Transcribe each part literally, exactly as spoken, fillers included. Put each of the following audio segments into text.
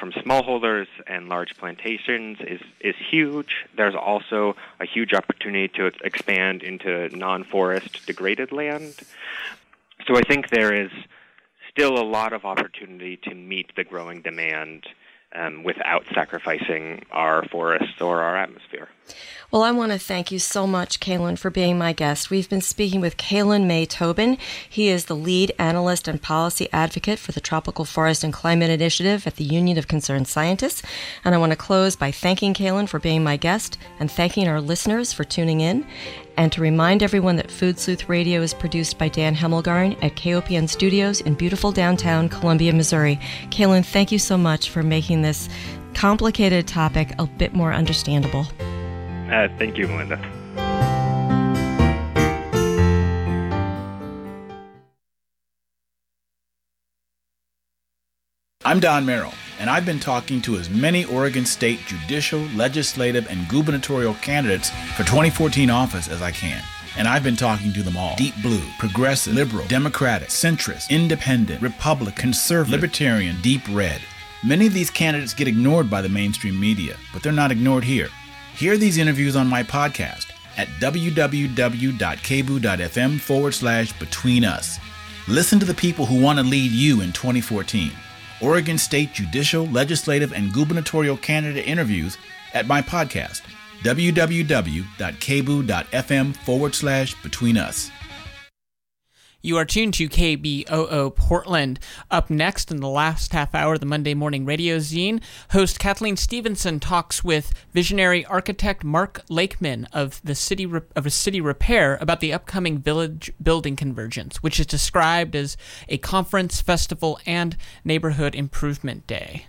from smallholders and large plantations is, is huge. There's also a huge opportunity to expand into non-forest degraded land. So I think there is still a lot of opportunity to meet the growing demand um, without sacrificing our forests or our atmosphere. Well, I want to thank you so much, Kalen, for being my guest. We've been speaking with Kalen May Tobin. He is the lead analyst and policy advocate for the Tropical Forest and Climate Initiative at the Union of Concerned Scientists. And I want to close by thanking Kalen for being my guest and thanking our listeners for tuning in. And to remind everyone that Food Sleuth Radio is produced by Dan Hemmelgarn at K O P N Studios in beautiful downtown Columbia, Missouri. Kalen, thank you so much for making this complicated topic a bit more understandable. Uh, thank you, Melinda. I'm Don Merrill, and I've been talking to as many Oregon State judicial, legislative, and gubernatorial candidates for twenty fourteen office as I can. And I've been talking to them all. Deep blue, progressive, liberal, democratic, centrist, independent, Republican, conservative, libertarian, deep red. Many of these candidates get ignored by the mainstream media, but they're not ignored here. Hear these interviews on my podcast at www.kboo.fm forward slash between us. Listen to the people who want to lead you in twenty fourteen. Oregon State judicial, legislative, and gubernatorial candidate interviews at my podcast, www.kboo.fm forward slash between us. You are tuned to K B O O Portland. Up next in the last half hour of the Monday Morning Radio Zine, host Kathleen Stevenson talks with visionary architect Mark Lakeman of the City of a City Repair about the upcoming Village Building Convergence, which is described as a conference, festival, and neighborhood improvement day.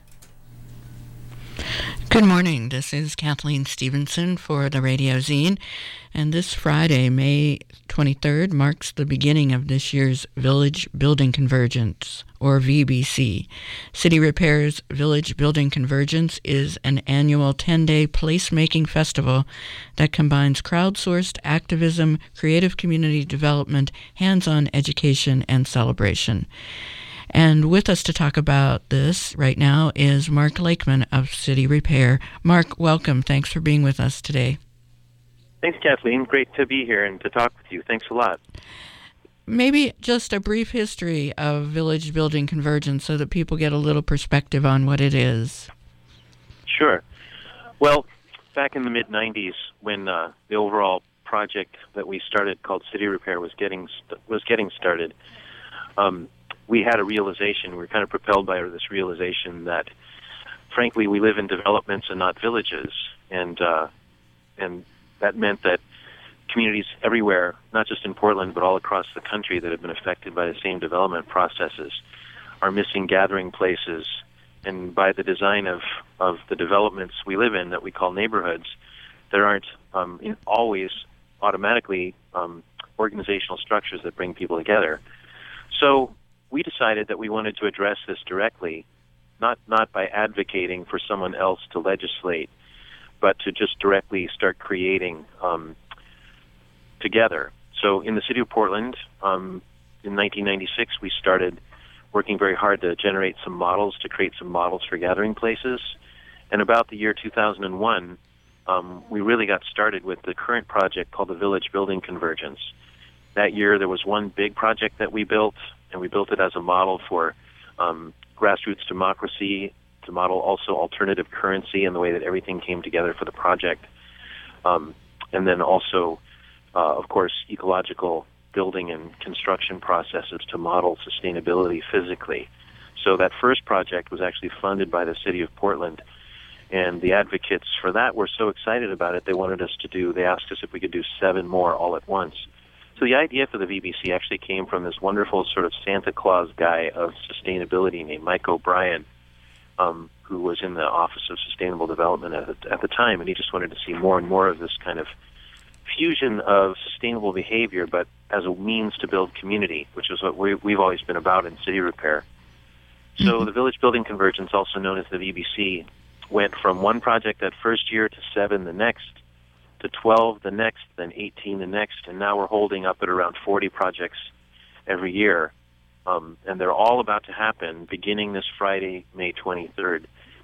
Good morning. This is Kathleen Stevenson for the Radio Zine, and this Friday, May twenty-third, marks the beginning of this year's Village Building Convergence, or V B C. City Repair's Village Building Convergence is an annual ten-day placemaking festival that combines crowdsourced activism, creative community development, hands-on education, and celebration. And with us to talk about this right now is Mark Lakeman of City Repair. Mark, welcome. Thanks for being with us today. Thanks, Kathleen. Great to be here and to talk with you. Thanks a lot. Maybe just a brief history of Village Building Convergence so that people get a little perspective on what it is. Sure. Well, back in the mid nineties, when uh, the overall project that we started called City Repair was getting st- was getting started, um, we had a realization, we were kind of propelled by this realization that, frankly, we live in developments and not villages. And uh, and that meant that communities everywhere, not just in Portland, but all across the country that have been affected by the same development processes, are missing gathering places. And by the design of, of the developments we live in that we call neighborhoods, there aren't um, always automatically um, organizational structures that bring people together. So we decided that we wanted to address this directly, not not by advocating for someone else to legislate, but to just directly start creating um, together. So in the city of Portland, um, in nineteen ninety-six, we started working very hard to generate some models, to create some models for gathering places. And about the year two thousand one, um, we really got started with the current project called the Village Building Convergence. That year, there was one big project that we built, and we built it as a model for um, grassroots democracy, to model also alternative currency and the way that everything came together for the project. Um, and then also, uh, of course, ecological building and construction processes to model sustainability physically. So that first project was actually funded by the city of Portland. And the advocates for that were so excited about it, they wanted us to do, they asked us if we could do seven more all at once. So the idea for the V B C actually came from this wonderful sort of Santa Claus guy of sustainability named Mike O'Brien, um, who was in the Office of Sustainable Development at the, at the time, and he just wanted to see more and more of this kind of fusion of sustainable behavior, but as a means to build community, which is what we, we've always been about in City Repair. So mm-hmm. the Village Building Convergence, also known as the V B C, went from one project that first year to seven the next, to twelve the next, then eighteen the next, and now we're holding up at around forty projects every year. Um, and they're all about to happen beginning this Friday, May twenty-third.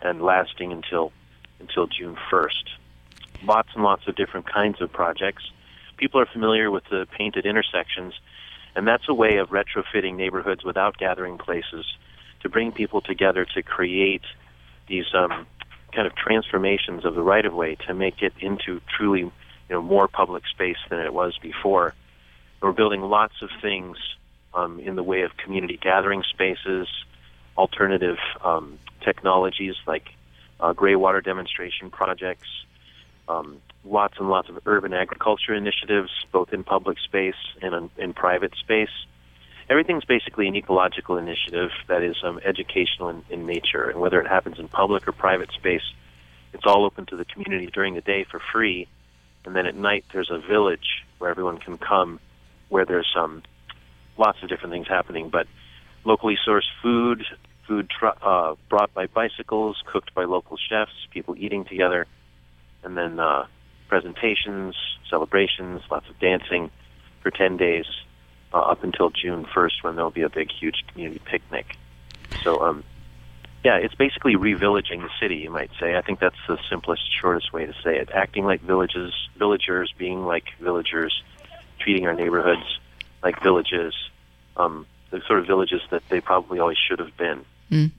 and lasting until until June first. Lots and lots of different kinds of projects. People are familiar with the painted intersections, and that's a way of retrofitting neighborhoods without gathering places to bring people together to create these um, kind of transformations of the right-of-way to make it into truly, you know, more public space than it was before. We're building lots of things um, in the way of community gathering spaces, alternative um, technologies like uh, gray water demonstration projects, um, lots and lots of urban agriculture initiatives, both in public space and in, in private space. Everything's basically an ecological initiative that is um, educational in, in nature, and whether it happens in public or private space, it's all open to the community during the day for free, and then at night there's a village where everyone can come, where there's um, lots of different things happening, but locally sourced food, food tr- uh, brought by bicycles, cooked by local chefs, people eating together, and then uh, presentations, celebrations, lots of dancing for ten days uh, up until June first, when there'll be a big, huge community picnic. So, um, yeah, it's basically revillaging the city, you might say. I think that's the simplest, shortest way to say it. Acting like villages, villagers, being like villagers, treating our neighborhoods like villages, um, the sort of villages that they probably always should have been. Mm.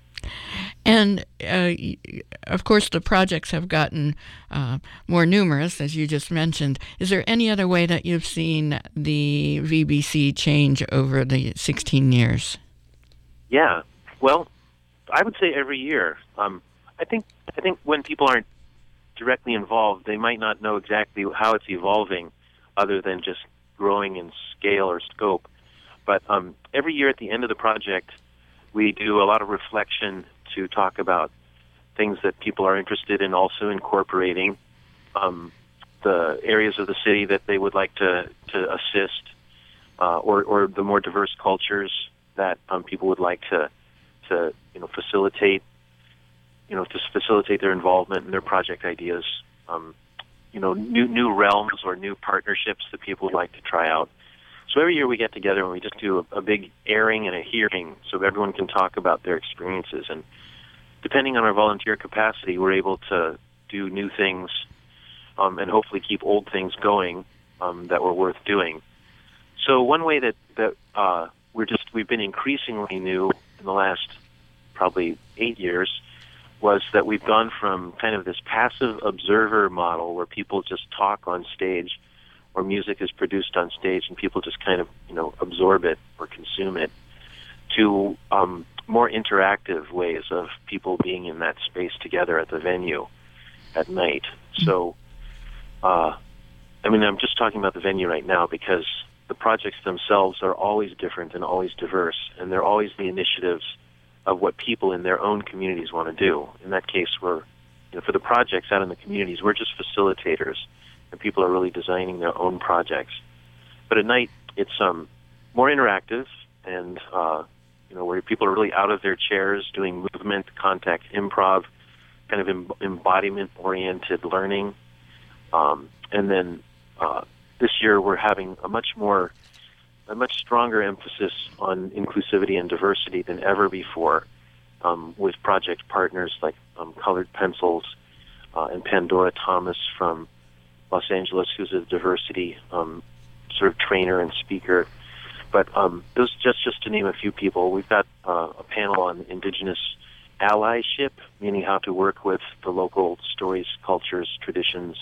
And, uh, of course, the projects have gotten uh, more numerous, as you just mentioned. Is there any other way that you've seen the V B C change over the sixteen years? Yeah, well, I would say every year. Um, I think I think when people aren't directly involved, they might not know exactly how it's evolving, other than just growing in scale or scope. But um, every year at the end of the project, we do a lot of reflection to talk about things that people are interested in also incorporating, um, the areas of the city that they would like to, to assist, uh, or, or the more diverse cultures that um, people would like to, to you know, facilitate, you know, to facilitate their involvement in their project ideas, um, you know, new new realms or new partnerships that people would like to try out. So every year we get together and we just do a, a big airing and a hearing so everyone can talk about their experiences. And depending on our volunteer capacity, we're able to do new things um, and hopefully keep old things going um, that were worth doing. So one way that, that uh, we're just, we've been increasingly new in the last probably eight years was that we've gone from kind of this passive observer model where people just talk on stage, or music is produced on stage and people just kind of, you know, absorb it or consume it, to um, more interactive ways of people being in that space together at the venue at night. So, uh, I mean, I'm just talking about the venue right now because the projects themselves are always different and always diverse, and they're always the initiatives of what people in their own communities want to do. In that case, we're, you know, for the projects out in the communities, we're just facilitators, and people are really designing their own projects. But at night, it's um, more interactive, and uh, you know, where people are really out of their chairs doing movement, contact, improv, kind of em- embodiment-oriented learning. Um, and then uh, this year, we're having a much more, a much stronger emphasis on inclusivity and diversity than ever before, um, with project partners like um, Colored Pencils uh, and Pandora Thomas from Los Angeles, who's a diversity um, sort of trainer and speaker. But um, those just just to name a few people. We've got uh, a panel on indigenous allyship, meaning how to work with the local stories, cultures, traditions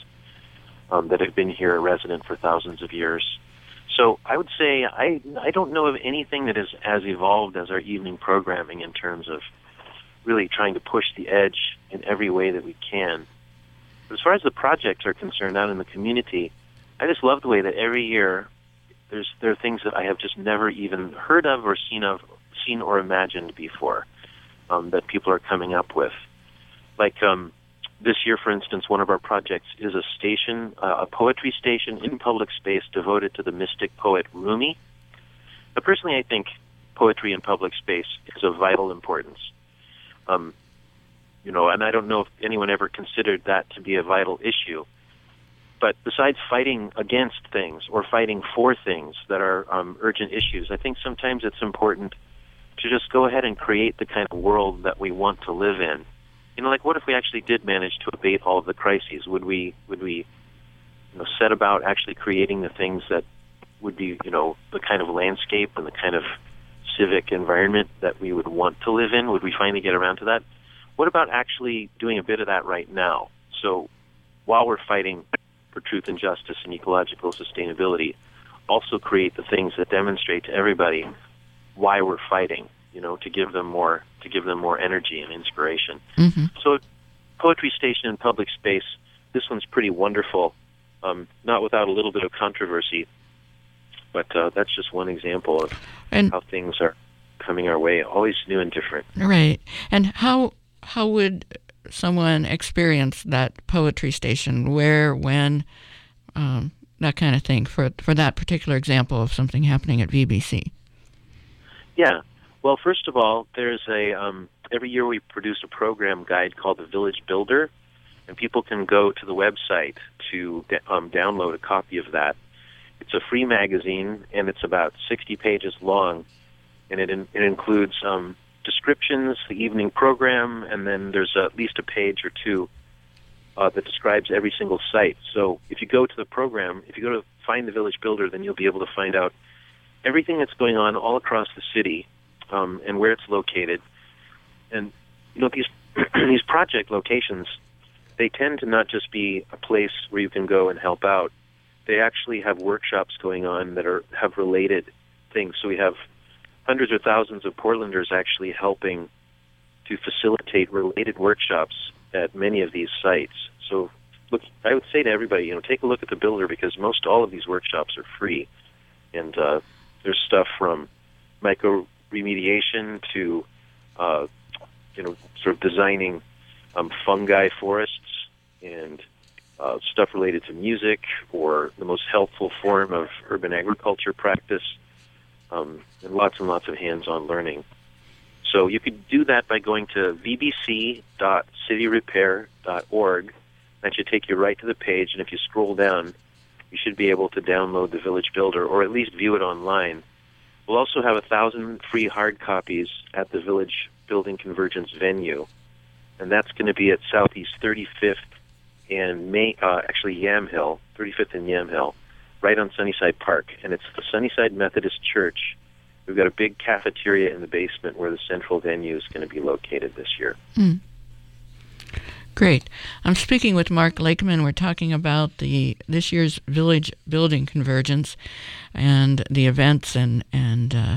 um, that have been here resident for thousands of years. So I would say I I don't know of anything that is as evolved as our evening programming in terms of really trying to push the edge in every way that we can. But as far as the projects are concerned out in the community, I just love the way that every year there's there are things that I have just never even heard of or seen of seen or imagined before um, that people are coming up with. Like um, this year, for instance, one of our projects is a station, uh, a poetry station in public space devoted to the mystic poet Rumi. But personally, I think poetry in public space is of vital importance. Um, You know, and I don't know if anyone ever considered that to be a vital issue. But besides fighting against things or fighting for things that are um, urgent issues, I think sometimes it's important to just go ahead and create the kind of world that we want to live in you know, like what if we actually did manage to abate all of the crises? Would we, would we, you know, set about actually creating the things that would be, you know, the kind of landscape and the kind of civic environment that we would want to live in? Would we finally get around to that? What about actually doing a bit of that right now? So while we're fighting for truth and justice and ecological sustainability, also create the things that demonstrate to everybody why we're fighting, you know, to give them more, to give them more energy and inspiration. Mm-hmm. So Poetry Station in public space, this one's pretty wonderful, um, not without a little bit of controversy, but uh, that's just one example of and, how things are coming our way, always new and different. Right. And how how would someone experience that Poetry Station? Where, when, um, that kind of thing, for for that particular example of something happening at V B C? Yeah. Well, first of all, there's a um, every year we produce a program guide called the Village Builder, and people can go to the website to um, download a copy of that. It's a free magazine, and it's about sixty pages long, and it in, it includes um, descriptions, the evening program, and then there's at least a page or two uh, that describes every single site. So if you go to the program, if you go to Find the Village Builder, then you'll be able to find out everything that's going on all across the city um, and where it's located. And you know, these these project locations, they tend to not just be a place where you can go and help out. They actually have workshops going on that are have related things. So we have hundreds or thousands of Portlanders actually helping to facilitate related workshops at many of these sites. So look, I would say to everybody, you know, take a look at the Builder, because most all of these workshops are free. And uh, there's stuff from micro remediation to, uh, you know, sort of designing um, fungi forests and Uh, stuff related to music or the most helpful form of urban agriculture practice, um, and lots and lots of hands-on learning. So you could do that by going to v b c dot city repair dot org. That should take you right to the page, and if you scroll down, you should be able to download the Village Builder or at least view it online. We'll also have a thousand free hard copies at the Village Building Convergence venue, and that's going to be at Southeast thirty-fifth and May, uh, actually Yamhill, thirty-fifth and Yamhill, right on Sunnyside Park. And it's the Sunnyside Methodist Church. We've got a big cafeteria in the basement where the central venue is going to be located this year. Mm. Great. I'm speaking with Mark Lakeman. We're talking about the this year's Village Building Convergence and the events and, and uh,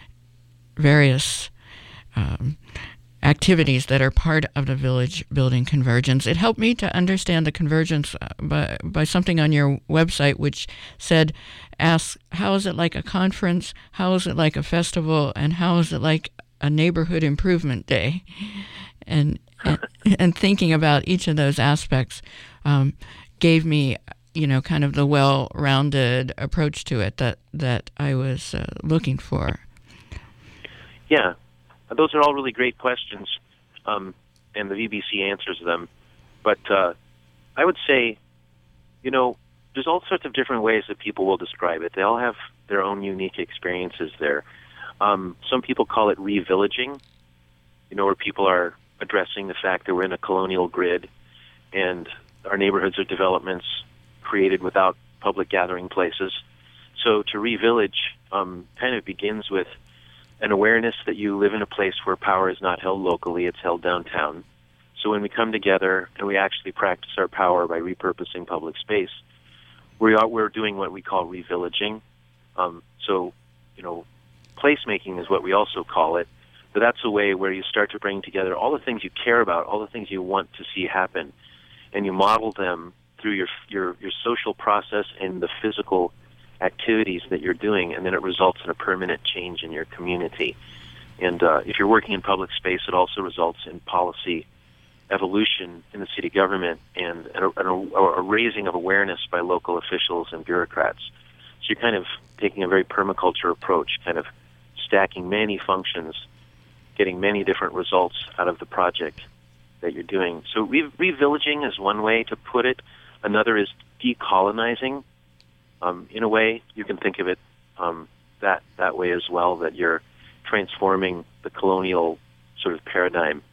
various um, activities that are part of the Village Building Convergence. It helped me to understand the convergence by, by something on your website which said, ask, how is it like a conference, how is it like a festival, and how is it like a neighborhood improvement day? And and, and thinking about each of those aspects um, gave me, you know, kind of the well-rounded approach to it that, that I was uh, looking for. Yeah. Those are all really great questions, um, and the V B C answers them. But uh, I would say, you know, there's all sorts of different ways that people will describe it. They all have their own unique experiences there. Um, some people call it re-villaging, you know, where people are addressing the fact that we're in a colonial grid and our neighborhoods are developments created without public gathering places. So to re-village um, kind of begins with an awareness that you live in a place where power is not held locally, it's held downtown. So when we come together and we actually practice our power by repurposing public space, we are, we're doing what we call re-villaging. Um, so, you know, placemaking is what we also call it, but that's a way where you start to bring together all the things you care about, all the things you want to see happen, and you model them through your your, your social process and the physical activities that you're doing, and then it results in a permanent change in your community. And uh, if you're working in public space, it also results in policy evolution in the city government and, and, a, and a, a raising of awareness by local officials and bureaucrats. So you're kind of taking a very permaculture approach, kind of stacking many functions, getting many different results out of the project that you're doing. So re- re-villaging is one way to put it. Another is decolonizing. Um, in a way, you can think of it um, that that way as well, that you're transforming the colonial sort of paradigm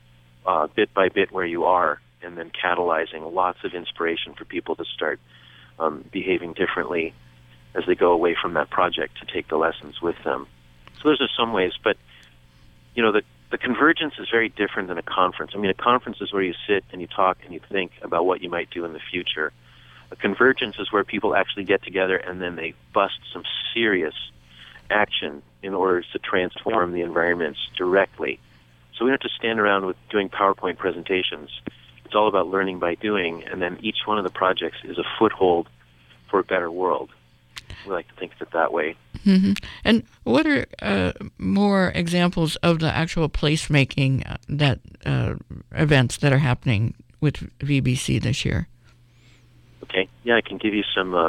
uh, bit by bit where you are, and then catalyzing lots of inspiration for people to start um, behaving differently as they go away from that project to take the lessons with them. So those are some ways, but you know, the the convergence is very different than a conference. I mean, a conference is where you sit and you talk and you think about what you might do in the future. A convergence is where people actually get together and then they bust some serious action in order to transform the environments directly. So we don't have to stand around with doing PowerPoint presentations. It's all about learning by doing, and then each one of the projects is a foothold for a better world. We like to think of it that way. Mm-hmm. And what are uh, more examples of the actual placemaking uh, that uh, events that are happening with V B C this year? Okay, yeah, I can give you some uh,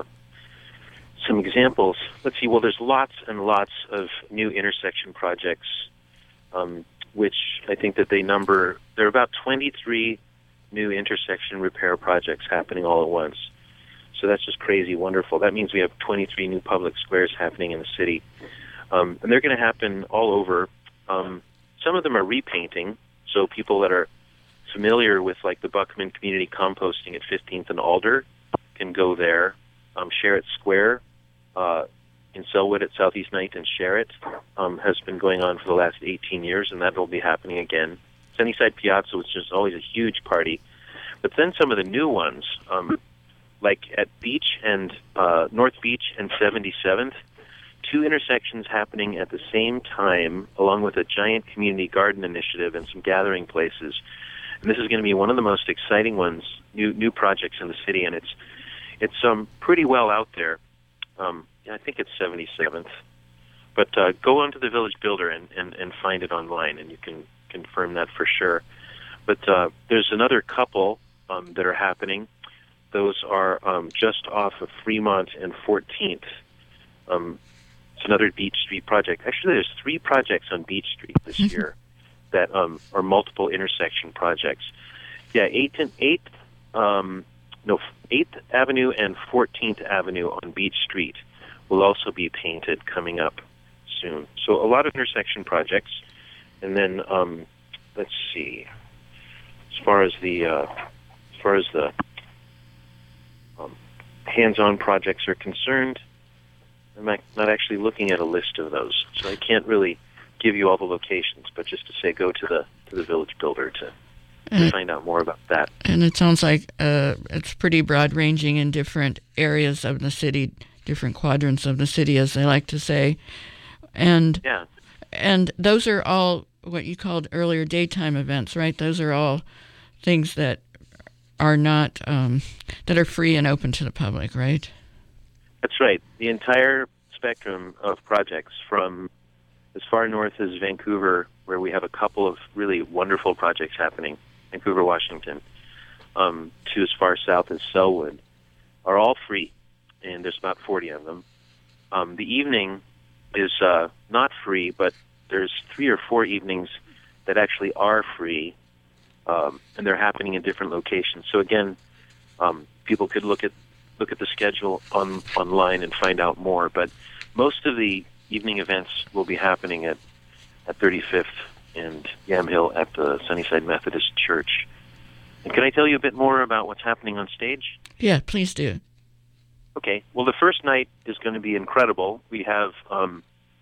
some examples. Let's see. Well, there's lots and lots of new intersection projects, um, which I think that they number. There are about twenty-three new intersection repair projects happening all at once. So that's just crazy wonderful. That means we have twenty-three new public squares happening in the city. Um, and they're going to happen all over. Um, some of them are repainting, so people that are familiar with like the Buckman Community Composting at fifteenth and Alder can go there. Um, Sherritt Square uh, in Selwood at Southeast ninth and Sherritt um, has been going on for the last eighteen years, and that will be happening again. Sunnyside Piazza was just always a huge party. But then some of the new ones, um, like at Beach and uh, North Beach and seventy-seventh, two intersections happening at the same time, along with a giant community garden initiative and some gathering places. And this is going to be one of the most exciting ones, new new projects in the city, and it's it's um pretty well out there. Um, yeah, I think it's seventy-seventh. But uh, go onto the Village Builder and, and, and find it online, and you can confirm that for sure. But uh, there's another couple um, that are happening. Those are um, just off of Fremont and fourteenth. Um, it's another Beach Street project. Actually, there's three projects on Beach Street this year that um, are multiple intersection projects. Yeah, eighth and eighth, um, no, eighth Avenue and fourteenth Avenue on Beach Street will also be painted coming up soon. So a lot of intersection projects, and then um, let's see. As far as the uh, as far as the um, hands-on projects are concerned, I'm not actually looking at a list of those, so I can't really give you all the locations. But just to say, go to the to the Village Builder to, to find out more about that. And it sounds like uh, it's pretty broad-ranging in different areas of the city, different quadrants of the city, as they like to say. And yeah. And those are all what you called earlier daytime events, right? Those are all things that are not um, that are free and open to the public, right? That's right. The entire spectrum of projects, from as far north as Vancouver, where we have a couple of really wonderful projects happening, Vancouver, Washington, um, to as far south as Selwood, are all free, and there's about forty of them. Um, the evening is uh, not free, but there's three or four evenings that actually are free, um, and they're happening in different locations. So again, um, people could look at look at the schedule on online and find out more. But most of the evening events will be happening at, at thirty-fifth and Yamhill at the Sunnyside Methodist Church. And can I tell you a bit more about what's happening on stage? Yeah, please do. Okay. Well, the first night is going to be incredible. We have, um,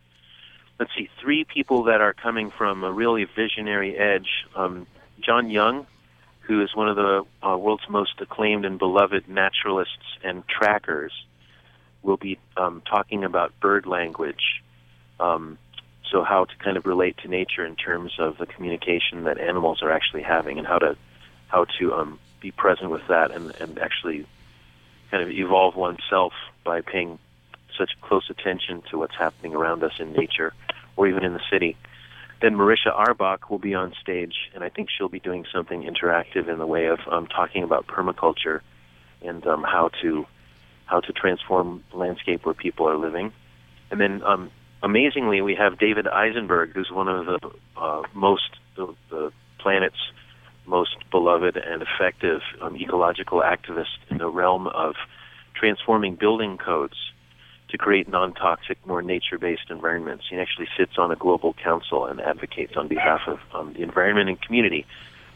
let's see, three people that are coming from a really visionary edge. Um, John Young, who is one of the uh, world's most acclaimed and beloved naturalists and trackers, will be um, talking about bird language, um, so how to kind of relate to nature in terms of the communication that animals are actually having, and how to how to um, be present with that, and, and actually kind of evolve oneself by paying such close attention to what's happening around us in nature or even in the city. Then Marisha Arbach will be on stage, and I think she'll be doing something interactive in the way of um, talking about permaculture and um, how to how to transform the landscape where people are living. And then, um, amazingly, we have David Eisenberg, who's one of the uh, most the, the planet's most beloved and effective um, ecological activists in the realm of transforming building codes to create non-toxic, more nature-based environments. He actually sits on a global council and advocates on behalf of um, the environment and community.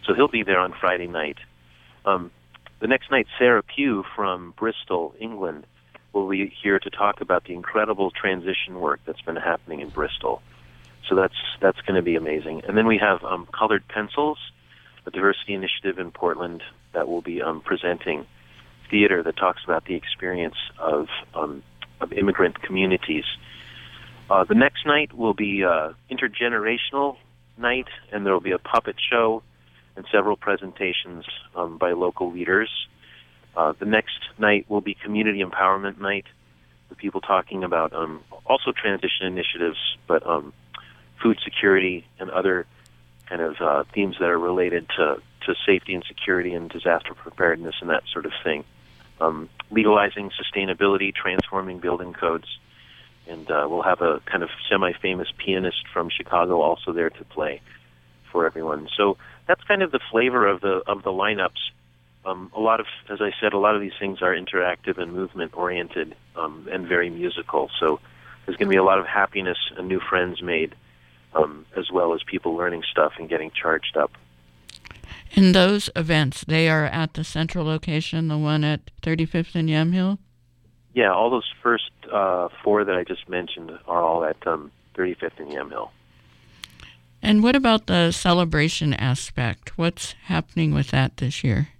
So he'll be there on Friday night. Um, the next night, Sarah Pugh from Bristol, England, will be here to talk about the incredible transition work that's been happening in Bristol. So that's that's going to be amazing. And then we have um, Colored Pencils, a diversity initiative in Portland that will be um, presenting theater that talks about the experience of um, of immigrant communities. Uh, the next night will be uh, intergenerational night, and there will be a puppet show and several presentations um, by local leaders. Uh, the next night will be community empowerment night, with people talking about um, also transition initiatives, but um, food security and other kind of uh, themes that are related to, to safety and security and disaster preparedness and that sort of thing. Um, legalizing sustainability, transforming building codes, and uh, we'll have a kind of semi-famous pianist from Chicago also there to play for everyone. So that's kind of the flavor of the of the lineups. Um, a lot of, as I said, a lot of these things are interactive and movement-oriented um, and very musical. So there's going to be a lot of happiness and new friends made, um, as well as people learning stuff and getting charged up. And those events, they are at the central location, the one at thirty-fifth and Yamhill? Yeah, all those first uh, four that I just mentioned are all at um, thirty-fifth and Yamhill. And what about the celebration aspect? What's happening with that this year?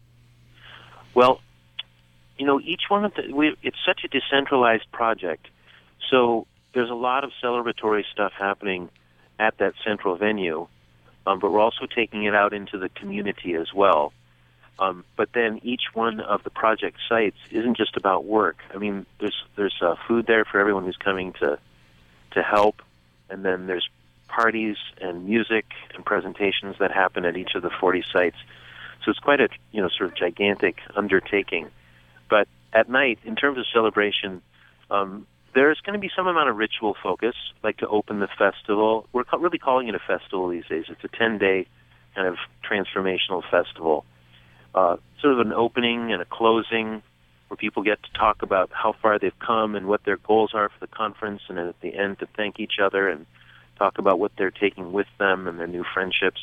Well, you know, each one of the, we, it's such a decentralized project, so there's a lot of celebratory stuff happening at that central venue, um, but we're also taking it out into the community as well. Um, but then each one of the project sites isn't just about work. I mean, there's there's uh, food there for everyone who's coming to to help, and then there's parties and music and presentations that happen at each of the forty sites. So it's quite a you know sort of gigantic undertaking. But at night, in terms of celebration, um, there's going to be some amount of ritual focus, like to open the festival. We're ca- really calling it a festival these days. It's a ten-day kind of transformational festival. Uh, sort of an opening and a closing where people get to talk about how far they've come and what their goals are for the conference, and at the end to thank each other and talk about what they're taking with them and their new friendships.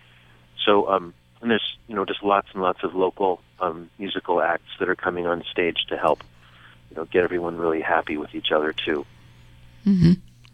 So, um, and there's, you know, just lots and lots of local um, musical acts that are coming on stage to help, you know, get everyone really happy with each other, too. Mm-hmm.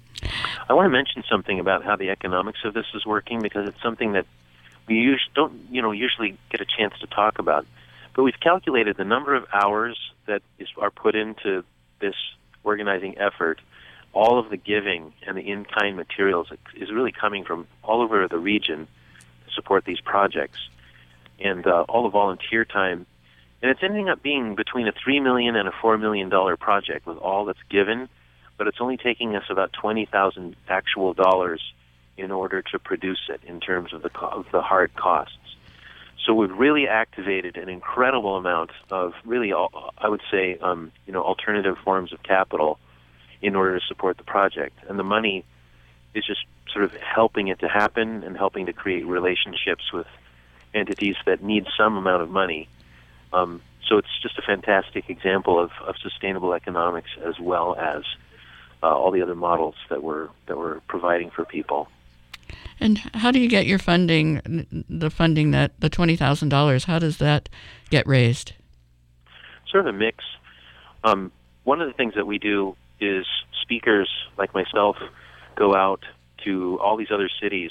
I want to mention something about how the economics of this is working, because it's something that we usually don't, you know, usually get a chance to talk about. But we've calculated the number of hours that is, are put into this organizing effort. All of the giving and the in-kind materials is really coming from all over the region to support these projects, and uh, all the volunteer time. And it's ending up being between a three million dollars and a four million dollars project with all that's given, but it's only taking us about twenty thousand actual dollars in order to produce it in terms of the co- of the hard costs. So we've really activated an incredible amount of really, I would say, um, you know, alternative forms of capital in order to support the project. And the money is just sort of helping it to happen and helping to create relationships with entities that need some amount of money. Um, so it's just a fantastic example of, of sustainable economics, as well as uh, all the other models that we're that we're providing for people. And how do you get your funding, the funding that, the twenty thousand dollars, how does that get raised? Sort of a mix. Um, one of the things that we do is speakers like myself go out to all these other cities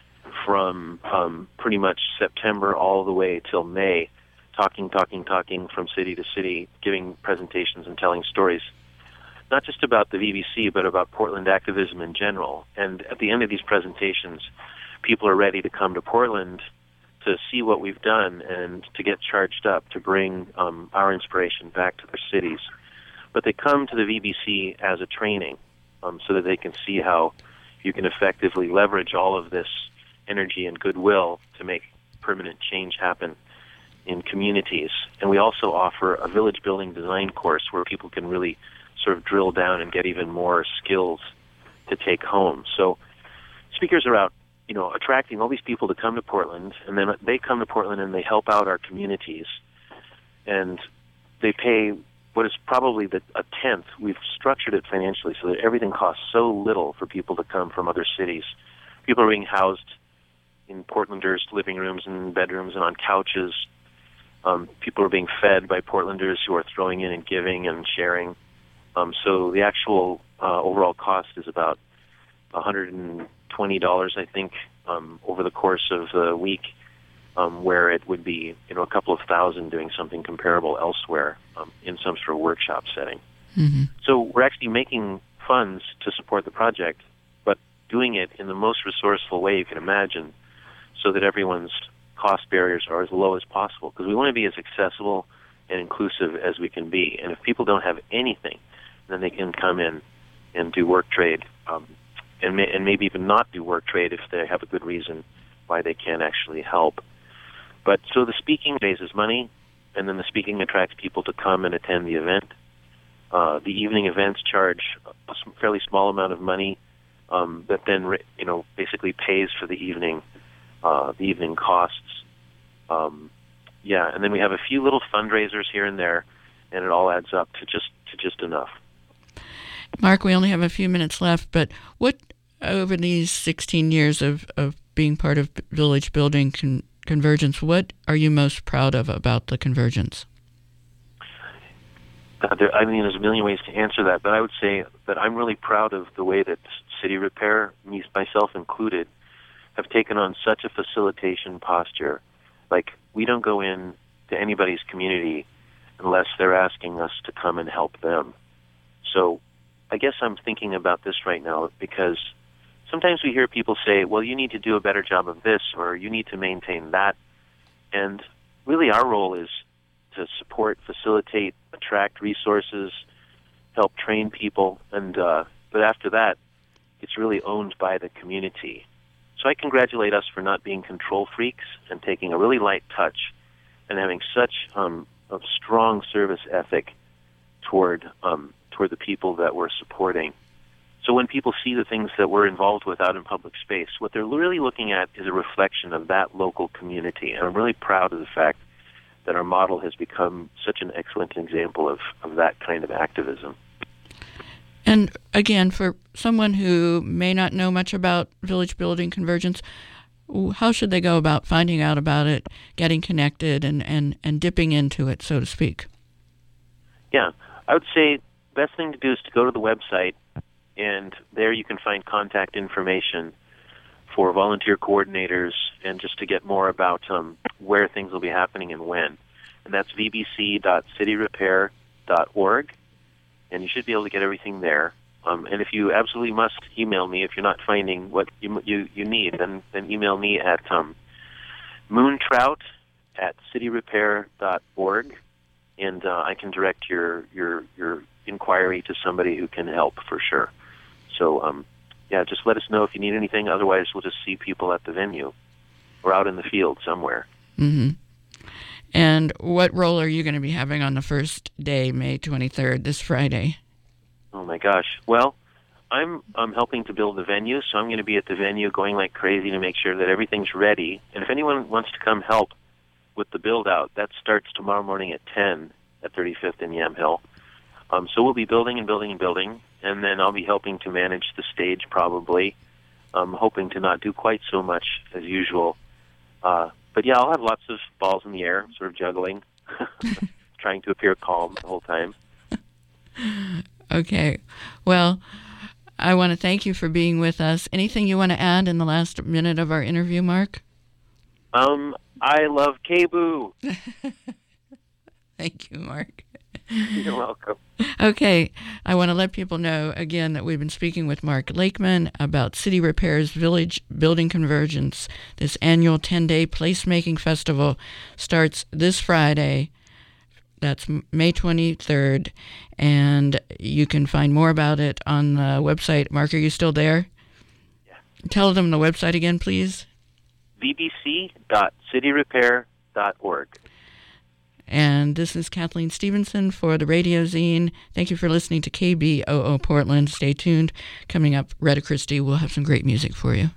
from um, pretty much September all the way till May, talking, talking, talking from city to city, giving presentations and telling stories, not just about the V B C, but about Portland activism in general. And at the end of these presentations, people are ready to come to Portland to see what we've done and to get charged up, to bring um, our inspiration back to their cities. But they come to the V B C as a training um, so that they can see how you can effectively leverage all of this energy and goodwill to make permanent change happen in communities. And we also offer a village building design course where people can really sort of drill down and get even more skills to take home. So speakers are out, you know, attracting all these people to come to Portland, and then they come to Portland and they help out our communities. And they pay what is probably the, a tenth. We've structured it financially so that everything costs so little for people to come from other cities. People are being housed in Portlanders' living rooms and bedrooms and on couches. Um, people are being fed by Portlanders who are throwing in and giving and sharing. Um, so the actual uh, overall cost is about one hundred twenty dollars, I think, um, over the course of the week, um, where it would be, you know, a couple of thousand doing something comparable elsewhere um, in some sort of workshop setting. Mm-hmm. So we're actually making funds to support the project, but doing it in the most resourceful way you can imagine, so that everyone's cost barriers are as low as possible, because we want to be as accessible and inclusive as we can be. And if people don't have anything, then they can come in and do work trade, um, and, may, and maybe even not do work trade if they have a good reason why they can't actually help. But so the speaking raises money, and then the speaking attracts people to come and attend the event. Uh, the evening events charge a fairly small amount of money um, that then, you know, basically pays for the evening, uh, the evening costs. Um, yeah, and then we have a few little fundraisers here and there, and it all adds up to just to just enough. Mark, we only have a few minutes left, but what, over these sixteen years of, of being part of Village Building Con- Convergence, what are you most proud of about the Convergence? Uh, there, I mean, there's a million ways to answer that, but I would say that I'm really proud of the way that City Repair, me, myself included, have taken on such a facilitation posture. Like, we don't go in to anybody's community unless they're asking us to come and help them. So I guess I'm thinking about this right now because sometimes we hear people say, well, you need to do a better job of this, or you need to maintain that. And really our role is to support, facilitate, attract resources, help train people, and uh, but after that, it's really owned by the community. So I congratulate us for not being control freaks and taking a really light touch and having such um, a strong service ethic toward um, toward the people that we're supporting. So when people see the things that we're involved with out in public space, what they're really looking at is a reflection of that local community. And I'm really proud of the fact that our model has become such an excellent example of, of that kind of activism. And again, for someone who may not know much about Village Building Convergence, how should they go about finding out about it, getting connected, and, and, and dipping into it, so to speak? Yeah, I would say the best thing to do is to go to the website, and there you can find contact information for volunteer coordinators and just to get more about um, where things will be happening and when. And that's v b c dot city repair dot org, and you should be able to get everything there. Um, and if you absolutely must email me, if you're not finding what you you, you need, then, then email me at um, moontrout at city repair dot org, and uh, I can direct your, your, your inquiry to somebody who can help for sure. So, um, yeah, just let us know if you need anything. Otherwise, we'll just see people at the venue or out in the field somewhere. Mm-hmm. And what role are you going to be having on the first day, May twenty-third, this Friday? Oh, my gosh. Well, I'm I'm helping to build the venue, so I'm going to be at the venue going like crazy to make sure that everything's ready. And if anyone wants to come help with the build-out, that starts tomorrow morning at ten at thirty-fifth and Yamhill. Um, so we'll be building and building and building, and then I'll be helping to manage the stage probably. I'm hoping to not do quite so much as usual. Uh, but yeah, I'll have lots of balls in the air, sort of juggling, trying to appear calm the whole time. Okay. Well, I want to thank you for being with us. Anything you want to add in the last minute of our interview, Mark? Um, I love K-Boo. Thank you, Mark. You're welcome. Okay, I want to let people know again that we've been speaking with Mark Lakeman about City Repair's Village Building Convergence. This annual ten-day placemaking festival starts this Friday. That's May twenty-third, and you can find more about it on the website. Mark, are you still there? Yeah. Tell them the website again, please. v b c dot city repair dot org. And this is Kathleen Stevenson for the Radio Zine. Thank you for listening to K B O O Portland. Stay tuned. Coming up, Retta Christie will have some great music for you.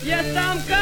Yes, I'm